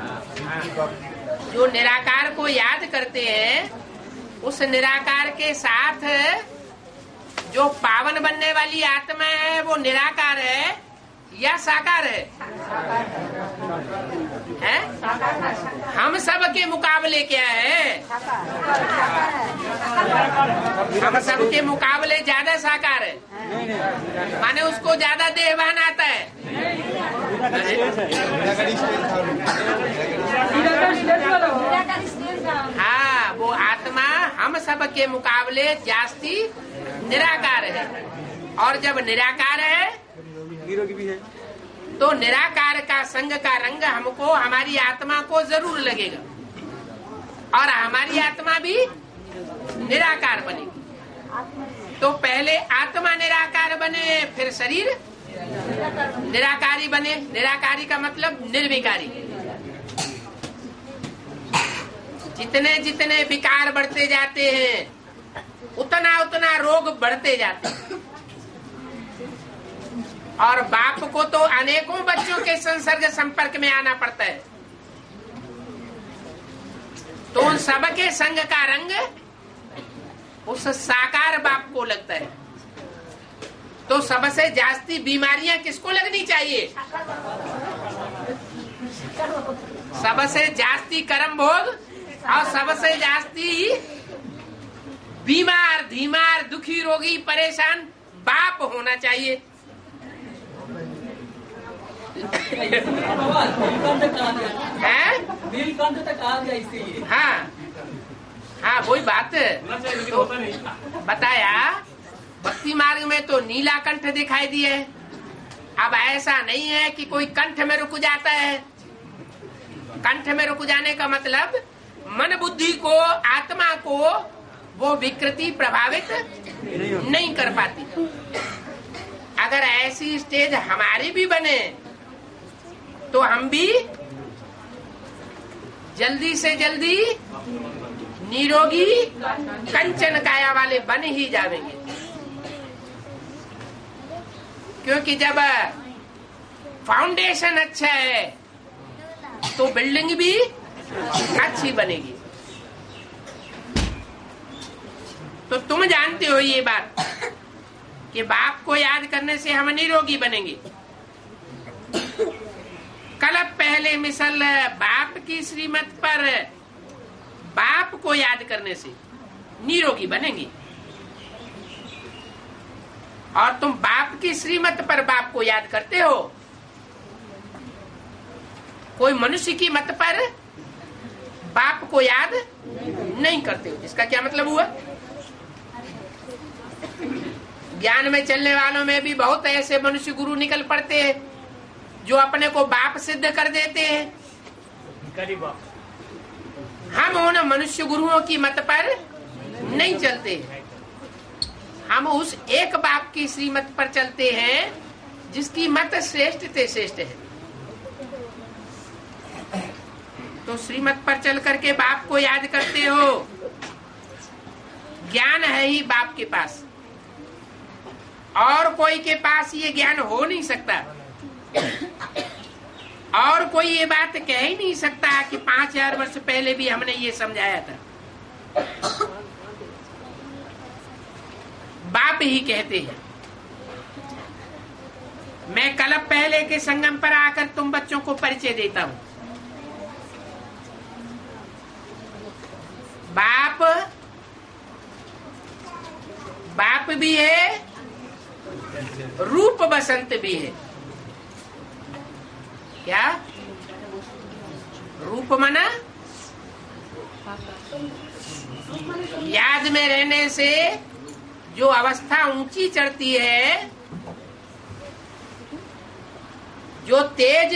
जो निराकार को याद करते हैं उस निराकार के साथ जो पावन बनने वाली आत्मा है वो निराकार है या साकार है? हैं? हम सब के मुकाबले क्या है? हम सब के मुकाबले ज्यादा साकार है, माने उसको ज्यादा देहवान आता है। हाँ, वो आत्मा हम सब के मुकाबले जास्ती निराकार है। और जब निराकार है तो निराकार का संग का रंग हमको, हमारी आत्मा को जरूर लगेगा और हमारी आत्मा भी निराकार बनेगी। तो पहले आत्मा निराकार बने, फिर शरीर निराकारी बने। निराकारी का मतलब निर्विकारी। जितने जितने विकार बढ़ते जाते हैं उतना उतना रोग बढ़ते जाते हैं। और बाप को तो अनेकों बच्चों के संसर्ग संपर्क में आना पड़ता है, तो उन सबके संग का रंग उस साकार बाप को लगता है। तो सबसे जास्ती बीमारियां किसको लगनी चाहिए? सबसे जास्ती कर्म भोग और सबसे जास्ती बीमार, धीमार, दुखी, रोगी, परेशान बाप होना चाहिए। नीलकंठ तक आ गया इसीलिए। हाँ, वही बात तो बताया। भक्ति मार्ग में तो नीला कंठ दिखाई दिए। अब ऐसा नहीं है कि कोई कंठ में रुक जाता है। कंठ में रुक जाने का मतलब मन बुद्धि को, आत्मा को वो विकृति प्रभावित नहीं कर पाती। अगर ऐसी स्टेज हमारी भी बने तो हम भी जल्दी से जल्दी निरोगी कंचन काया वाले बन ही जाएंगे। क्योंकि जब फाउंडेशन अच्छा है तो बिल्डिंग भी अच्छी बनेगी। तो तुम जानते हो ये बात कि बाप को याद करने से हम निरोगी बनेंगे। कल पहले मिसल बाप की श्रीमत पर बाप को याद करने से निरोगी बनेंगे, और तुम बाप की श्रीमत पर बाप को याद करते हो। कोई मनुष्य की मत पर बाप को याद नहीं करते हो। इसका क्या मतलब हुआ? ज्ञान में चलने वालों में भी बहुत ऐसे मनुष्य गुरु निकल पड़ते हैं जो अपने को बाप सिद्ध कर देते हैं। हम उन मनुष्य गुरुओं की मत पर नहीं चलते, हम उस एक बाप की श्रीमत पर चलते हैं जिसकी मत श्रेष्ठ से श्रेष्ठ है। तो श्रीमत पर चल करके बाप को याद करते हो। ज्ञान है ही बाप के पास, और कोई के पास ये ज्ञान हो नहीं सकता, और कोई ये बात कह ही नहीं सकता कि 5000 वर्ष पहले भी हमने ये समझाया था। बाप ही कहते हैं। मैं कल पहले के संगम पर आकर तुम बच्चों को परिचय देता हूं। बाप भी है, रूप बसंत भी है। क्या रूप मना? याद में रहने से जो अवस्था ऊंची चढ़ती है, जो तेज,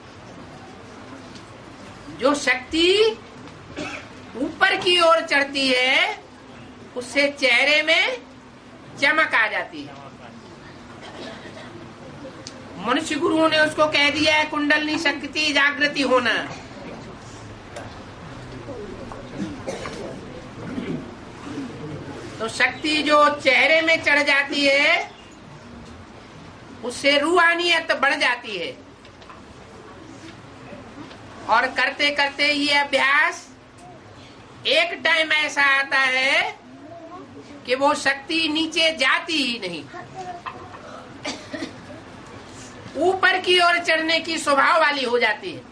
जो शक्ति ऊपर की ओर चढ़ती है, उससे चेहरे में चमक आ जाती है। मनुष्य गुरुओं ने उसको कह दिया है कुंडलनी शक्ति जागृति होना। तो शक्ति जो चेहरे में चढ़ जाती है, उससे रूहानियत बढ़ जाती है, और करते करते ये अभ्यास एक टाइम ऐसा आता है कि वो शक्ति नीचे जाती ही नहीं, ऊपर की ओर चढ़ने की स्वभाव वाली हो जाती है।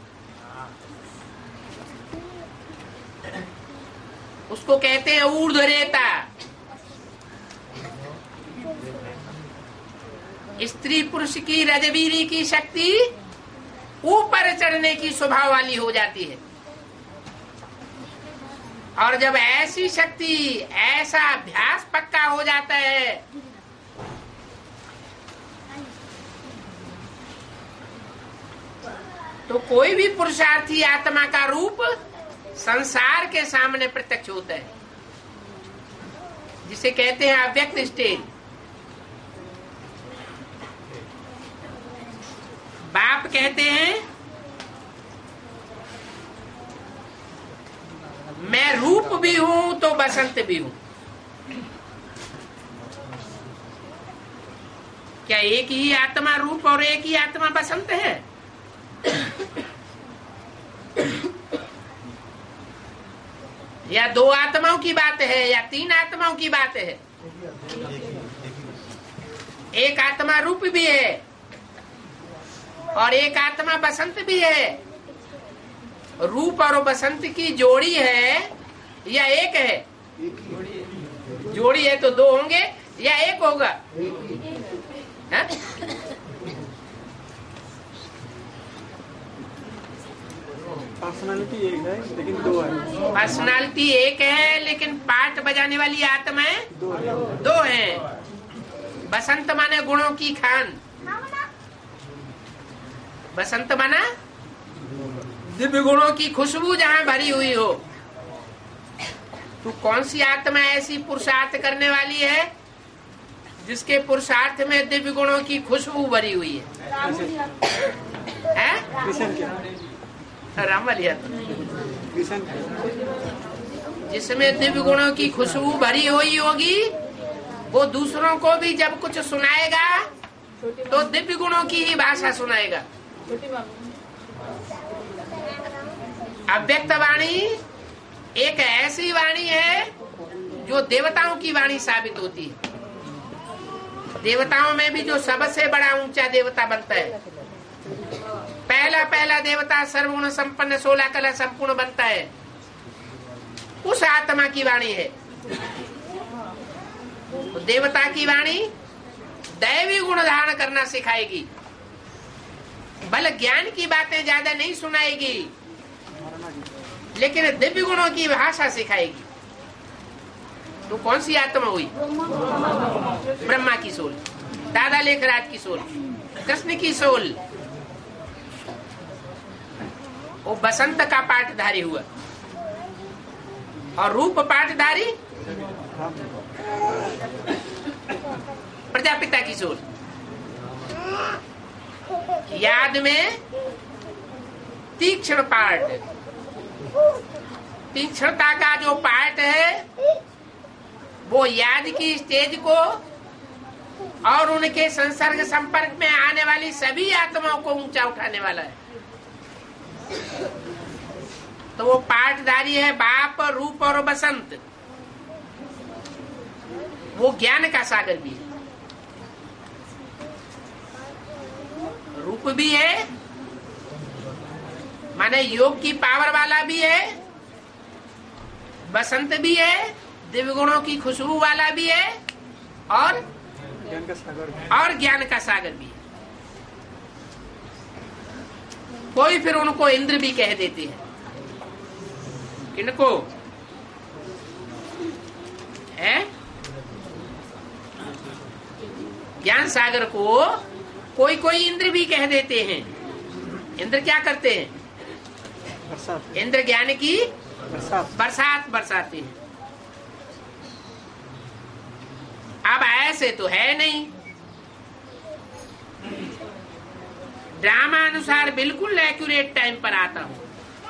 उसको कहते हैं ऊर्ध्वरेता। स्त्री पुरुष की रजवीरी की शक्ति ऊपर चढ़ने की स्वभाव वाली हो जाती है, और जब ऐसी शक्ति, ऐसा अभ्यास पक्का हो जाता है, तो कोई भी पुरुषार्थी आत्मा का रूप संसार के सामने प्रत्यक्ष होता है, जिसे कहते हैं अव्यक्त स्टेज। बाप कहते हैं मैं रूप भी हूं तो बसंत भी हूं। क्या एक ही आत्मा रूप और एक ही आत्मा बसंत है? या दो आत्माओं की बात है, या तीन आत्माओं की बात है? एक आत्मा रूप भी है और एक आत्मा बसंत भी है। रूप और बसंत की जोड़ी है या एक है? जोड़ी है तो दो होंगे या एक होगा? है? पर्सनालिटी एक है लेकिन दो है। पर्सनालिटी एक है लेकिन पार्ट बजाने वाली आत्माएं दो हैं। बसंत माने गुणों की खान, बसंत माना दिव्य गुणों की खुशबू जहाँ भरी हुई हो। तो कौन सी आत्मा ऐसी पुरुषार्थ करने वाली है जिसके पुरुषार्थ में दिव्य गुणों की खुशबू भरी हुई है? रामलिया, जिसमें दिव्य गुणों की खुशबू भरी हुई होगी, वो दूसरों को भी जब कुछ सुनाएगा तो दिव्य गुणों की ही भाषा सुनाएगा। अव्यक्त वाणी एक ऐसी वाणी है जो देवताओं की वाणी साबित होती है। देवताओं में भी जो सबसे बड़ा ऊंचा देवता बनता है, पहला देवता सर्वगुण संपन्न 16 कला संपूर्ण बनता है, उस आत्मा की वाणी है। देवता की वाणी दैवी गुण धारण करना सिखाएगी, बल ज्ञान की बातें ज्यादा नहीं सुनाएगी, लेकिन दिव्य गुणों की भाषा सिखाएगी तो कौन सी आत्मा हुई? ब्रह्मा की सोल, दादा लेखराज की सोल, कृष्ण की सोल। वो बसंत का पाठधारी हुआ और रूप पाठधारी प्रजापिता की सोल। याद में तीक्ष्ण पाठ, तीक्ष्णता का जो पाठ है वो याद की स्टेज को और उनके संसर्ग संपर्क में आने वाली सभी आत्माओं को ऊंचा उठाने वाला है। तो वो पाठधारी है बाप, रूप और बसंत। वो ज्ञान का सागर भी है, रूप भी है माने योग की पावर वाला भी है, बसंत भी है, दिव्य गुणों की खुशबू वाला भी है और ज्ञान का सागर भी है। कोई फिर उनको इंद्र भी कह देते हैं। किनको है? ज्ञान सागर को कोई कोई इंद्र भी कह देते हैं। इंद्र क्या करते हैं? इंद्र ज्ञान की बरसात बरसाते हैं। अब ऐसे तो है नहीं, ड्रामा अनुसार बिल्कुल एक्यूरेट टाइम पर आता हूं।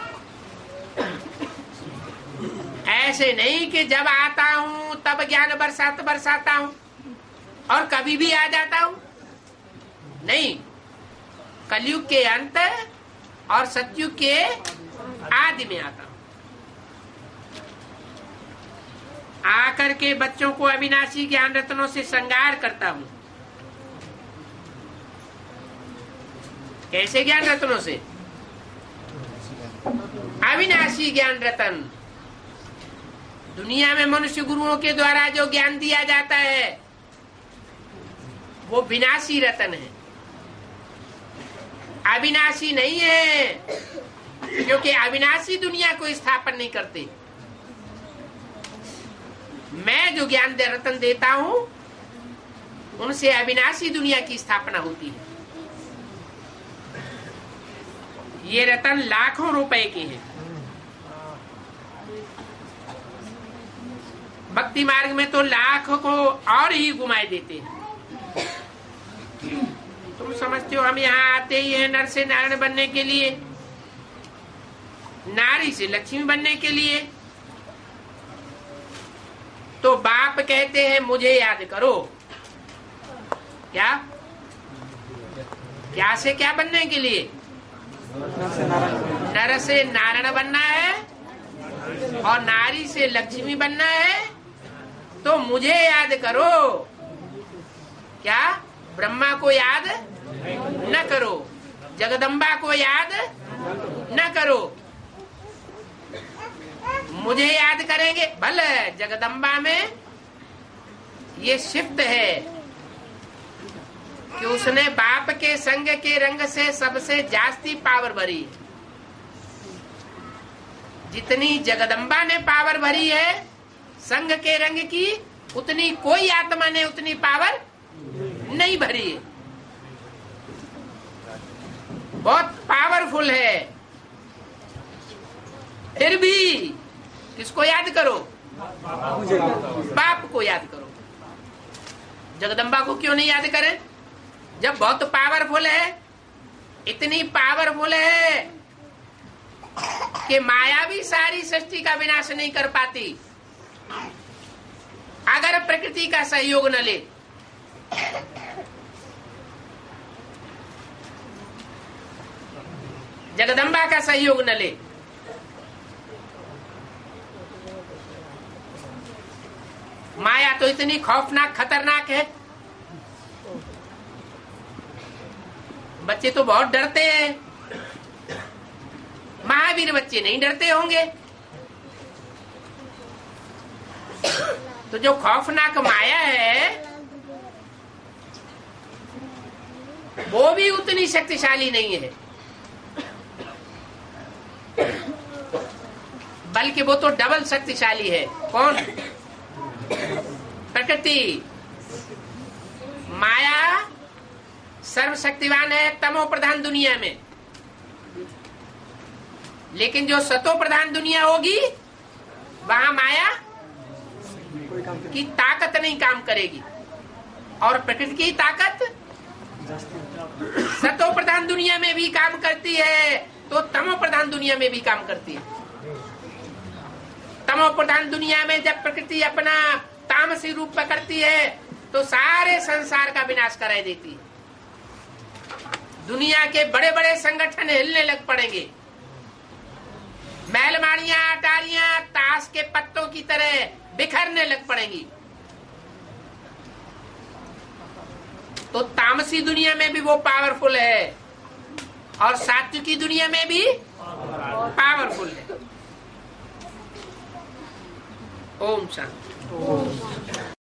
ऐसे नहीं कि जब आता हूं तब ज्ञान बरसाता हूं और कभी भी आ जाता हूं। नहीं, कलयुग के अंत और सतयुग के आदि में आता हूं। आकर के बच्चों को अविनाशी ज्ञान रत्नों से श्रृंगार करता हूं। कैसे ज्ञान रत्नों से? अविनाशी ज्ञान रत्न। दुनिया में मनुष्य गुरुओं के द्वारा जो ज्ञान दिया जाता है वो विनाशी रत्न है, अविनाशी नहीं है, क्योंकि अविनाशी दुनिया को स्थापन नहीं करते। मैं जो ज्ञान रत्न देता हूं उनसे अविनाशी दुनिया की स्थापना होती है। ये रत्न लाखों रुपए के हैं। भक्ति मार्ग में तो लाखों को और ही घुमाए देते हैं। तुम समझते हो हम यहाँ आते ही हैं नर से नारायण बनने के लिए, नारी से लक्ष्मी बनने के लिए। तो बाप कहते हैं मुझे याद करो। क्या क्या से क्या बनने के लिए? नर से नारायण बनना है और नारी से लक्ष्मी बनना है। तो मुझे याद करो। क्या? ब्रह्मा को याद न करो, जगदम्बा को याद न करो, मुझे याद करेंगे। भले जगदम्बा में ये शिफ्ट है कि उसने बाप के संग के रंग से सबसे जास्ती पावर भरी। जितनी जगदम्बा ने पावर भरी है संग के रंग की, उतनी कोई आत्मा ने उतनी पावर नहीं भरी है। बहुत पावरफुल है। फिर भी किसको याद करो? बाप को याद करो। जगदम्बा को क्यों नहीं याद करें? जब बहुत पावरफुल है, इतनी पावरफुल है कि माया भी सारी सृष्टि का विनाश नहीं कर पाती अगर प्रकृति का सहयोग न ले। जगदम्बा का सहयोग न ले। माया तो इतनी खौफनाक खतरनाक है, बच्चे तो बहुत डरते हैं। महावीर बच्चे नहीं डरते होंगे। तो जो खौफनाक माया है वो भी उतनी शक्तिशाली नहीं है। बल्कि वो तो डबल शक्तिशाली है। कौन? प्रकृति। माया सर्वशक्तिवान है तमो प्रधान दुनिया में, लेकिन जो सतो प्रधान दुनिया होगी वहां माया की ताकत नहीं काम करेगी, और प्रकृति की ताकत सतो प्रधान दुनिया में भी काम करती है तो तमो प्रधान दुनिया में भी काम करती है। तमो प्रधान दुनिया में जब प्रकृति अपना तामसी रूप पकड़ती है तो सारे संसार का विनाश कराई देती है। दुनिया के बड़े बड़े संगठन हिलने लग पड़ेंगे, महलमाड़ियां अटारियां ताश के पत्तों की तरह बिखरने लग पड़ेंगी। तो तामसी दुनिया में भी वो पावरफुल है और सात्विकी दुनिया में भी पावरफुल है। ओम शांति।